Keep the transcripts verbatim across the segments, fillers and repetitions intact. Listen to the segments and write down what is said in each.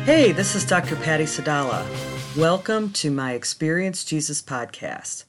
Hey, this is Doctor Patty Sadala. Welcome to my Experience Jesus podcast.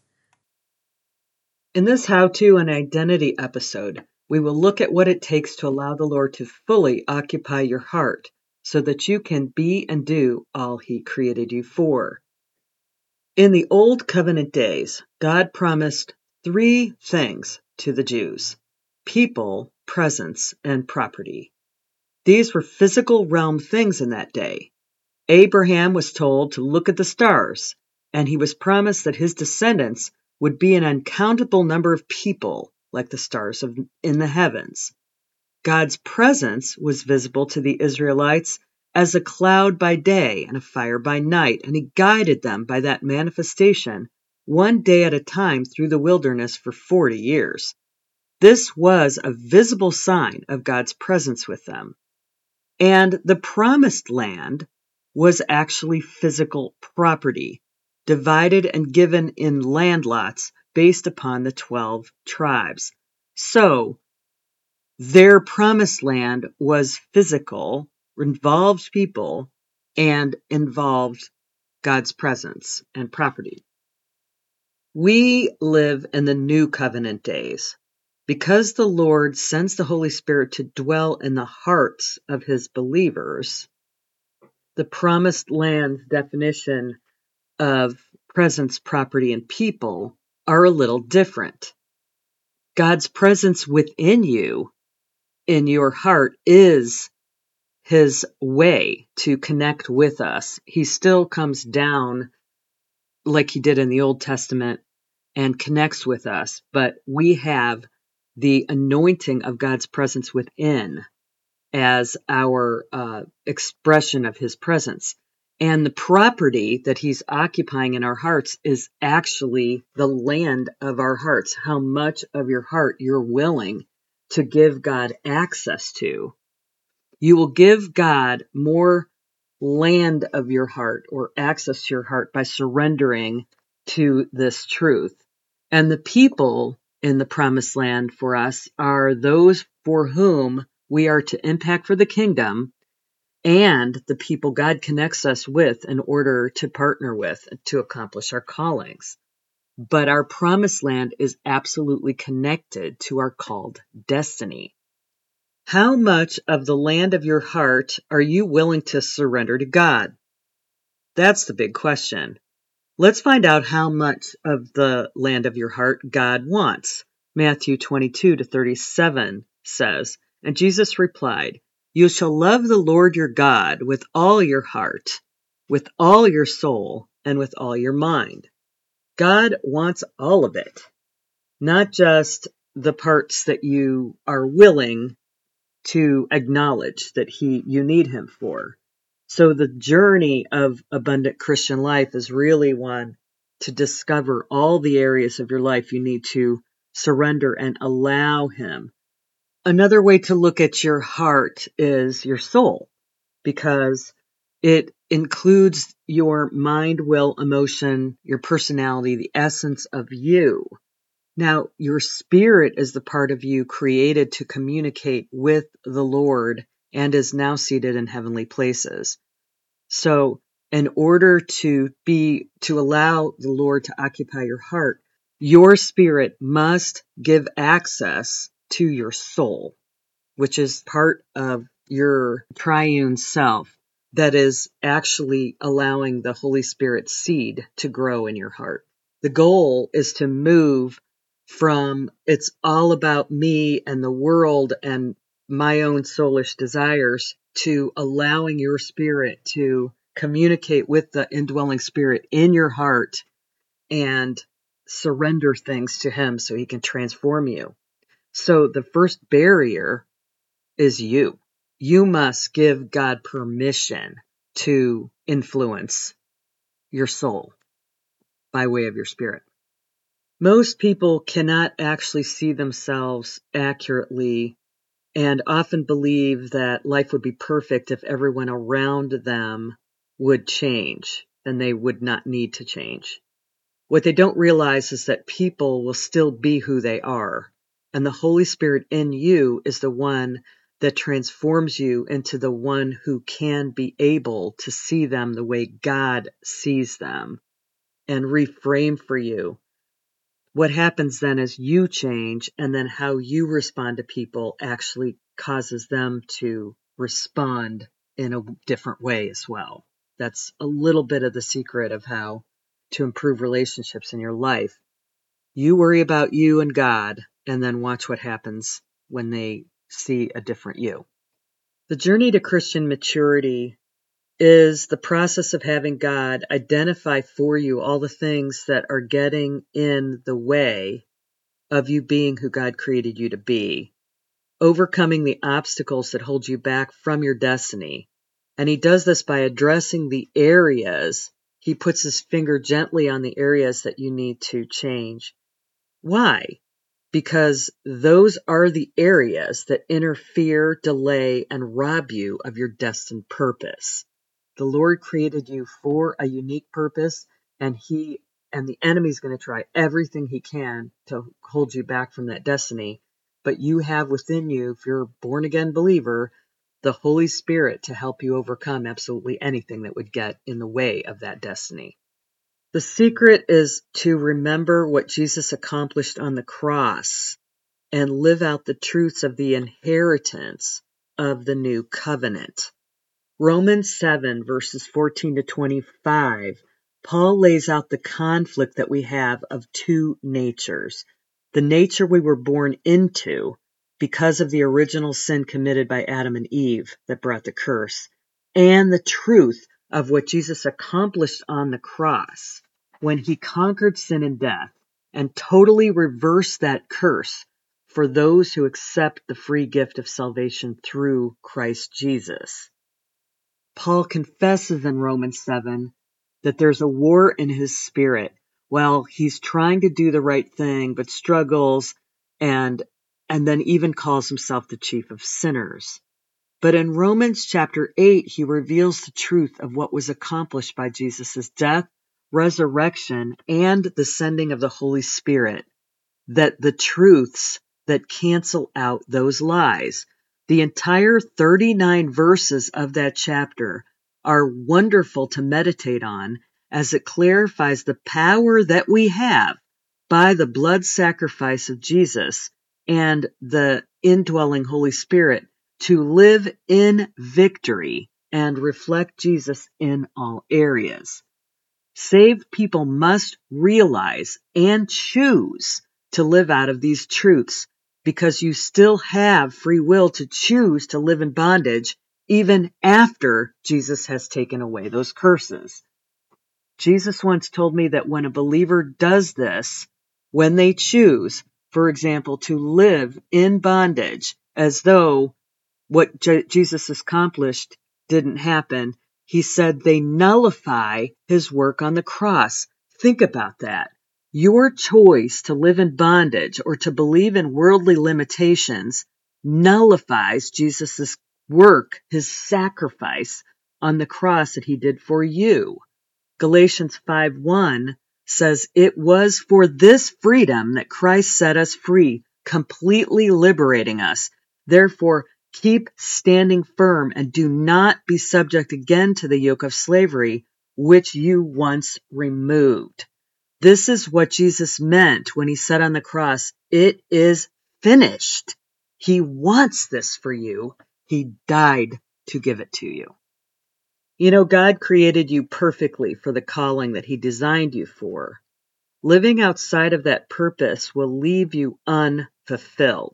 In this how-to and identity episode, we will look at what it takes to allow the Lord to fully occupy your heart so that you can be and do all He created you for. In the Old Covenant days, God promised three things to the Jews: people, presence, and property. These were physical realm things in that day. Abraham was told to look at the stars, and he was promised that his descendants would be an uncountable number of people, like the stars of, in the heavens. God's presence was visible to the Israelites as a cloud by day and a fire by night, and he guided them by that manifestation one day at a time through the wilderness for forty years. This was a visible sign of God's presence with them. And the promised land was actually physical property, divided and given in land lots based upon the twelve tribes. So, their promised land was physical, involved people, and involved God's presence and property. We live in the New Covenant days. Because the Lord sends the Holy Spirit to dwell in the hearts of His believers, the promised land's definition of presence, property, and people are a little different. God's presence within you, in your heart, is His way to connect with us. He still comes down like He did in the Old Testament and connects with us, but we have the anointing of God's presence within as our uh, expression of His presence. And the property that He's occupying in our hearts is actually the land of our hearts, how much of your heart you're willing to give God access to. You will give God more land of your heart or access to your heart by surrendering to this truth. And the people in the promised land for us are those for whom we are to impact for the kingdom, and the people God connects us with in order to partner with to accomplish our callings. But our promised land is absolutely connected to our called destiny. How much of the land of your heart are you willing to surrender to God? That's the big question. Let's find out how much of the land of your heart God wants. Matthew twenty-two to thirty-seven says, and Jesus replied, "You shall love the Lord your God with all your heart, with all your soul, and with all your mind." God wants all of it, not just the parts that you are willing to acknowledge that he you need Him for. So the journey of abundant Christian life is really one to discover all the areas of your life you need to surrender and allow Him. Another way to look at your heart is your soul, because it includes your mind, will, emotion, your personality, the essence of you. Now, your spirit is the part of you created to communicate with the Lord and is now seated in heavenly places. So, in order to be, to allow the Lord to occupy your heart, your spirit must give access to your soul, which is part of your triune self that is actually allowing the Holy Spirit's seed to grow in your heart. The goal is to move from it's all about me and the world and my own soulish desires to allowing your spirit to communicate with the indwelling spirit in your heart and surrender things to Him so He can transform you. So the first barrier is you. You must give God permission to influence your soul by way of your spirit. Most people cannot actually see themselves accurately and often believe that life would be perfect if everyone around them would change, and they would not need to change. What they don't realize is that people will still be who they are, and the Holy Spirit in you is the one that transforms you into the one who can be able to see them the way God sees them and reframe for you. What happens then is you change, and then how you respond to people actually causes them to respond in a different way as well. That's a little bit of the secret of how to improve relationships in your life. You worry about you and God, and then watch what happens when they see a different you. The journey to Christian maturity is the process of having God identify for you all the things that are getting in the way of you being who God created you to be, overcoming the obstacles that hold you back from your destiny. And he does this by addressing the areas. He puts his finger gently on the areas that you need to change. Why? Because those are the areas that interfere, delay, and rob you of your destined purpose. The Lord created you for a unique purpose, and he and the enemy's going to try everything he can to hold you back from that destiny. But you have within you, if you're a born-again believer, the Holy Spirit to help you overcome absolutely anything that would get in the way of that destiny. The secret is to remember what Jesus accomplished on the cross and live out the truths of the inheritance of the new covenant. Romans seven, verses fourteen to twenty-five, Paul lays out the conflict that we have of two natures. The nature we were born into because of the original sin committed by Adam and Eve that brought the curse, and the truth of what Jesus accomplished on the cross when he conquered sin and death and totally reversed that curse for those who accept the free gift of salvation through Christ Jesus. Paul confesses in Romans seven that there's a war in his spirit. Well, he's trying to do the right thing, but struggles and and then even calls himself the chief of sinners. But in Romans chapter eight, he reveals the truth of what was accomplished by Jesus' death, resurrection, and the sending of the Holy Spirit. That the truths that cancel out those lies. The entire thirty-nine verses of that chapter are wonderful to meditate on as it clarifies the power that we have by the blood sacrifice of Jesus and the indwelling Holy Spirit to live in victory and reflect Jesus in all areas. Saved people must realize and choose to live out of these truths, because you still have free will to choose to live in bondage even after Jesus has taken away those curses. Jesus once told me that when a believer does this, when they choose, for example, to live in bondage as though what J- Jesus accomplished didn't happen, he said they nullify his work on the cross. Think about that. Your choice to live in bondage or to believe in worldly limitations nullifies Jesus' work, his sacrifice on the cross that he did for you. Galatians five one says, "It was for this freedom that Christ set us free, completely liberating us. Therefore, keep standing firm and do not be subject again to the yoke of slavery, which you once removed." This is what Jesus meant when he said on the cross, "It is finished." He wants this for you. He died to give it to you. You know, God created you perfectly for the calling that he designed you for. Living outside of that purpose will leave you unfulfilled.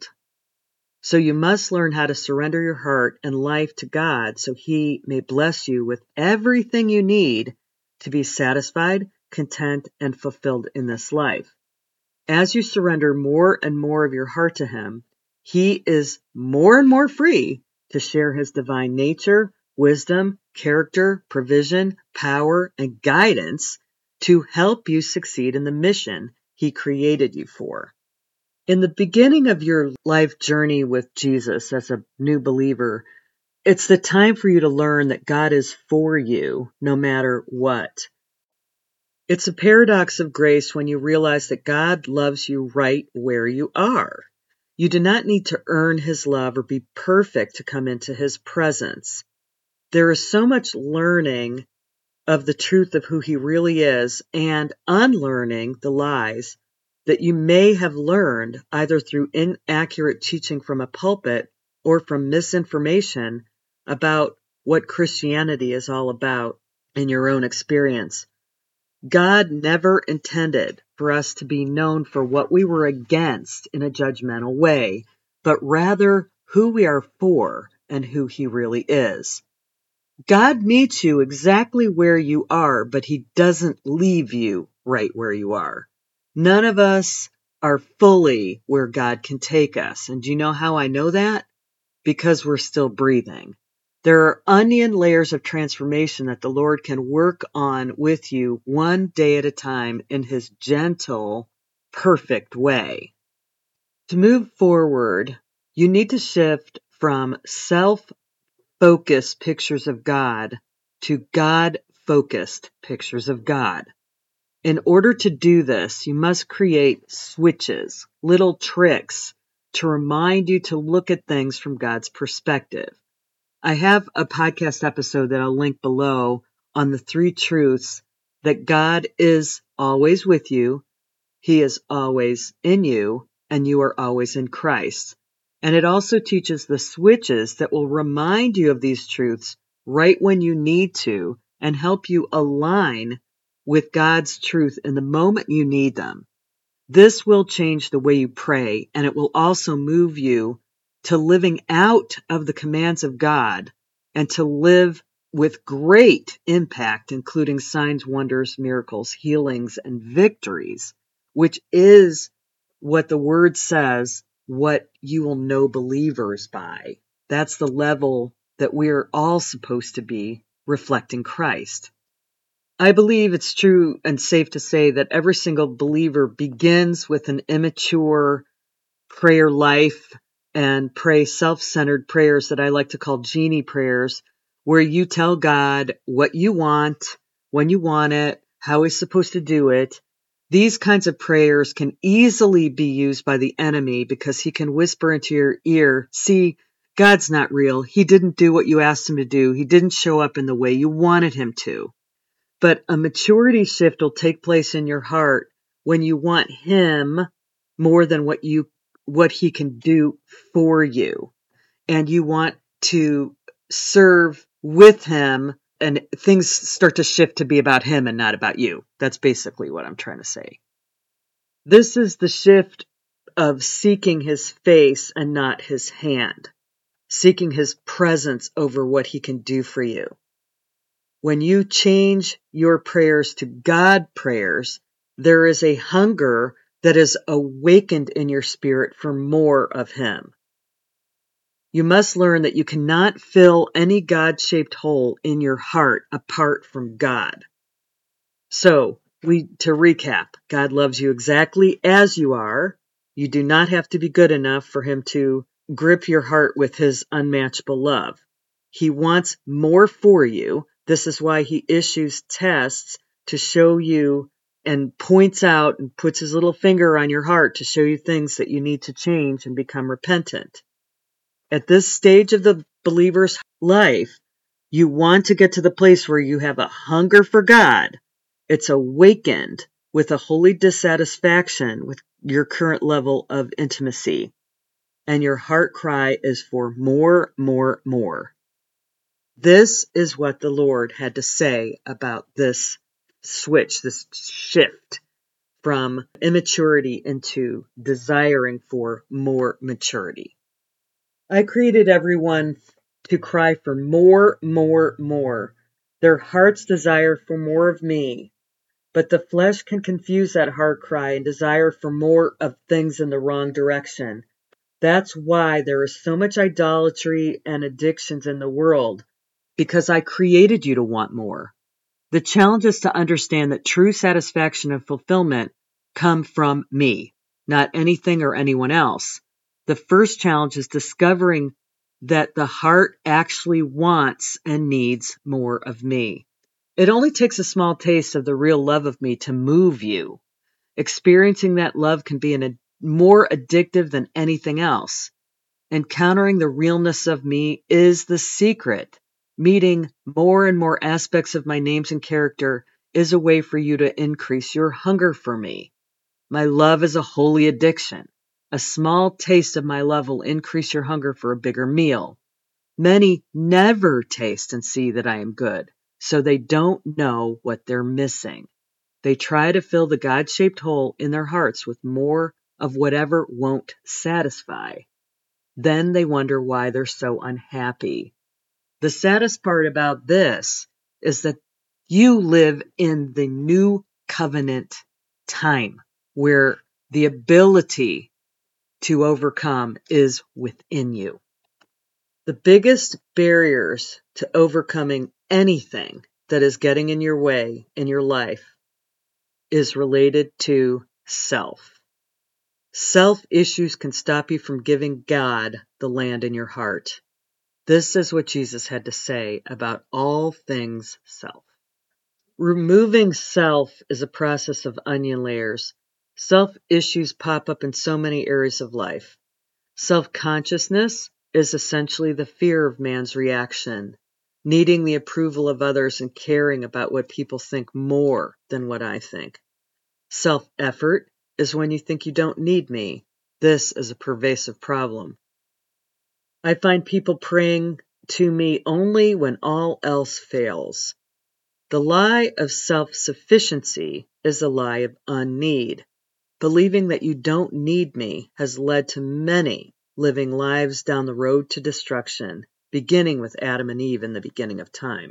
So you must learn how to surrender your heart and life to God so he may bless you with everything you need to be satisfied, content, and fulfilled in this life. As you surrender more and more of your heart to him, he is more and more free to share his divine nature, wisdom, character, provision, power, and guidance to help you succeed in the mission he created you for. In the beginning of your life journey with Jesus as a new believer, it's the time for you to learn that God is for you no matter what. It's a paradox of grace when you realize that God loves you right where you are. You do not need to earn his love or be perfect to come into his presence. There is so much learning of the truth of who he really is and unlearning the lies that you may have learned either through inaccurate teaching from a pulpit or from misinformation about what Christianity is all about in your own experience. God never intended for us to be known for what we were against in a judgmental way, but rather who we are for and who he really is. God meets you exactly where you are, but he doesn't leave you right where you are. None of us are fully where God can take us. And do you know how I know that? Because we're still breathing. There are onion layers of transformation that the Lord can work on with you one day at a time in his gentle, perfect way. To move forward, you need to shift from self-focused pictures of God to God-focused pictures of God. In order to do this, you must create switches, little tricks, to remind you to look at things from God's perspective. I have a podcast episode that I'll link below on the three truths that God is always with you, he is always in you, and you are always in Christ. And it also teaches the switches that will remind you of these truths right when you need to and help you align with God's truth in the moment you need them. This will change the way you pray, and it will also move you to living out of the commands of God and to live with great impact, including signs, wonders, miracles, healings, and victories, which is what the word says, what you will know believers by. That's the level that we're all supposed to be, reflecting Christ. I believe it's true and safe to say that every single believer begins with an immature prayer life and pray self-centered prayers that I like to call genie prayers, where you tell God what you want, when you want it, how he's supposed to do it. These kinds of prayers can easily be used by the enemy because he can whisper into your ear, see, God's not real. He didn't do what you asked him to do. He didn't show up in the way you wanted him to. But a maturity shift will take place in your heart when you want him more than what you what he can do for you. And you want to serve with him, and things start to shift to be about him and not about you. That's basically what I'm trying to say. This is the shift of seeking his face and not his hand, seeking his presence over what he can do for you. When you change your prayers to God prayers, there is a hunger that is awakened in your spirit for more of him. You must learn that you cannot fill any God-shaped hole in your heart apart from God. So, we to recap, God loves you exactly as you are. You do not have to be good enough for him to grip your heart with his unmatchable love. He wants more for you. This is why he issues tests to show you and points out and puts his little finger on your heart to show you things that you need to change and become repentant. At this stage of the believer's life, you want to get to the place where you have a hunger for God. It's awakened with a holy dissatisfaction with your current level of intimacy. And your heart cry is for more, more, more. This is what the Lord had to say about this switch, this shift from immaturity into desiring for more maturity. I created everyone to cry for more, more, more. Their heart's desire for more of me. But the flesh can confuse that heart cry and desire for more of things in the wrong direction. That's why there is so much idolatry and addictions in the world, because I created you to want more. The challenge is to understand that true satisfaction and fulfillment come from me, not anything or anyone else. The first challenge is discovering that the heart actually wants and needs more of me. It only takes a small taste of the real love of me to move you. Experiencing that love can be an more addictive than anything else. Encountering the realness of me is the secret. Meeting more and more aspects of my names and character is a way for you to increase your hunger for me. My love is a holy addiction. A small taste of my love will increase your hunger for a bigger meal. Many never taste and see that I am good, so they don't know what they're missing. They try to fill the God-shaped hole in their hearts with more of whatever won't satisfy. Then they wonder why they're so unhappy. The saddest part about this is that you live in the new covenant time where the ability to overcome is within you. The biggest barriers to overcoming anything that is getting in your way in your life is related to self. Self issues can stop you from giving God the land in your heart. This is what Jesus had to say about all things self. Removing self is a process of onion layers. Self issues pop up in so many areas of life. Self-consciousness is essentially the fear of man's reaction, needing the approval of others and caring about what people think more than what I think. Self-effort is when you think you don't need me. This is a pervasive problem. I find people praying to me only when all else fails. The lie of self-sufficiency is a lie of unneed. Believing that you don't need me has led to many living lives down the road to destruction, beginning with Adam and Eve in the beginning of time.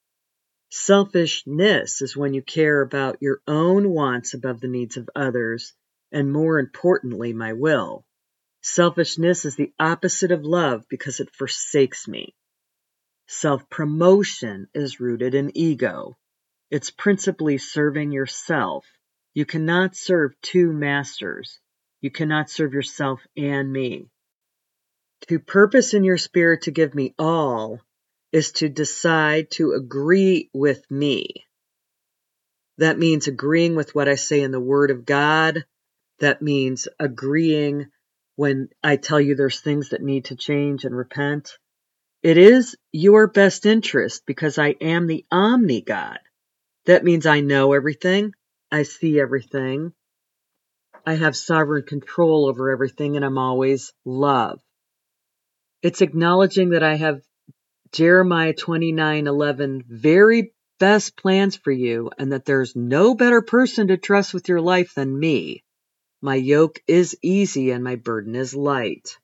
Selfishness is when you care about your own wants above the needs of others, and more importantly, my will. Selfishness is the opposite of love because it forsakes me. Self-promotion is rooted in ego. It's principally serving yourself. You cannot serve two masters. You cannot serve yourself and me. To purpose in your spirit to give me all is to decide to agree with me. That means agreeing with what I say in the Word of God. That means agreeing when I tell you there's things that need to change and repent. It is your best interest because I am the omni-God. That means I know everything. I see everything. I have sovereign control over everything, and I'm always love. It's acknowledging that I have Jeremiah twenty-nine eleven very best plans for you, and that there's no better person to trust with your life than me. My yoke is easy and my burden is light.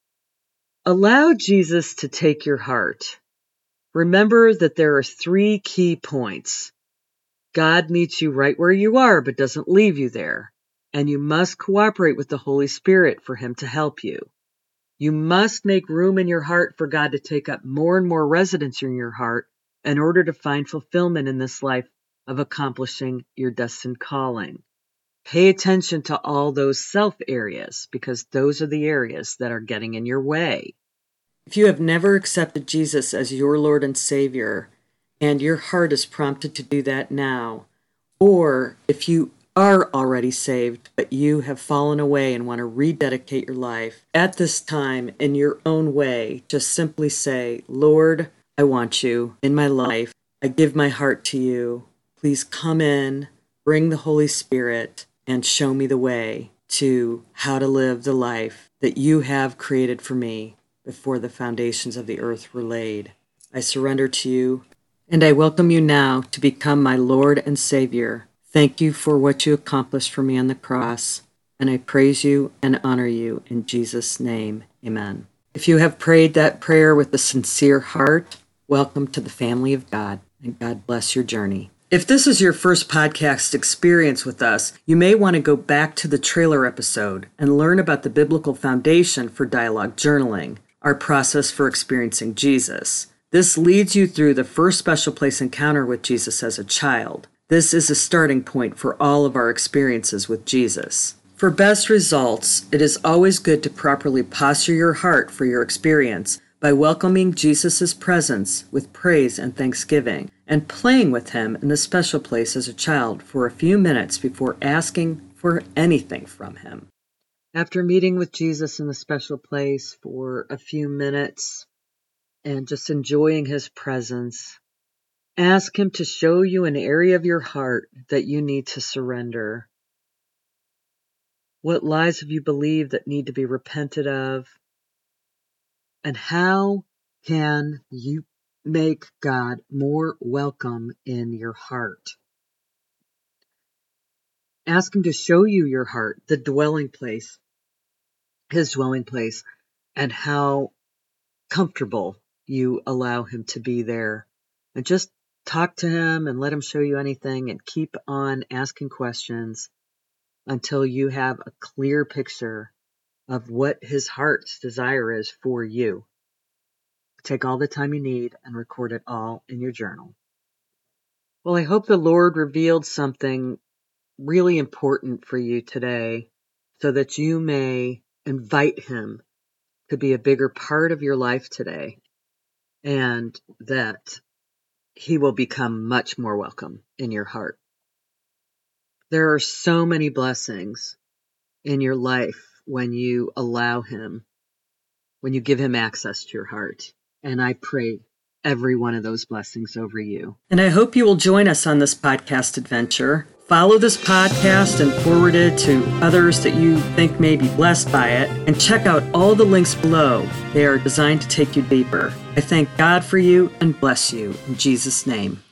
Allow Jesus to take your heart. Remember that there are three key points. God meets you right where you are, but doesn't leave you there. And you must cooperate with the Holy Spirit for Him to help you. You must make room in your heart for God to take up more and more residence in your heart in order to find fulfillment in this life of accomplishing your destined calling. Pay attention to all those self areas because those are the areas that are getting in your way. If you have never accepted Jesus as your Lord and Savior, and your heart is prompted to do that now, or if you are already saved, but you have fallen away and want to rededicate your life, at this time, in your own way, just simply say, Lord, I want you in my life. I give my heart to you. Please come in, bring the Holy Spirit, and show me the way to how to live the life that you have created for me before the foundations of the earth were laid. I surrender to you, and I welcome you now to become my Lord and Savior. Thank you for what you accomplished for me on the cross, and I praise you and honor you in Jesus' name. Amen. If you have prayed that prayer with a sincere heart, welcome to the family of God, and God bless your journey. If this is your first podcast experience with us, you may want to go back to the trailer episode and learn about the biblical foundation for dialogue journaling, our process for experiencing Jesus. This leads you through the first special place encounter with Jesus as a child. This is a starting point for all of our experiences with Jesus. For best results, it is always good to properly posture your heart for your experience by welcoming Jesus' presence with praise and thanksgiving, and playing with Him in the special place as a child for a few minutes before asking for anything from Him. After meeting with Jesus in the special place for a few minutes and just enjoying his presence, ask him to show you an area of your heart that you need to surrender. What lies have you believed that need to be repented of? And how can you make God more welcome in your heart? Ask him to show you your heart, the dwelling place, his dwelling place, and how comfortable you allow him to be there. And just talk to him and let him show you anything, and keep on asking questions until you have a clear picture of what his heart's desire is for you. Take all the time you need and record it all in your journal. Well, I hope the Lord revealed something really important for you today so that you may invite him to be a bigger part of your life today, and that he will become much more welcome in your heart. There are so many blessings in your life when you allow him, when you give him access to your heart. And I pray every one of those blessings over you. And I hope you will join us on this podcast adventure. Follow this podcast and forward it to others that you think may be blessed by it. And check out all the links below. They are designed to take you deeper. I thank God for you and bless you in Jesus' name.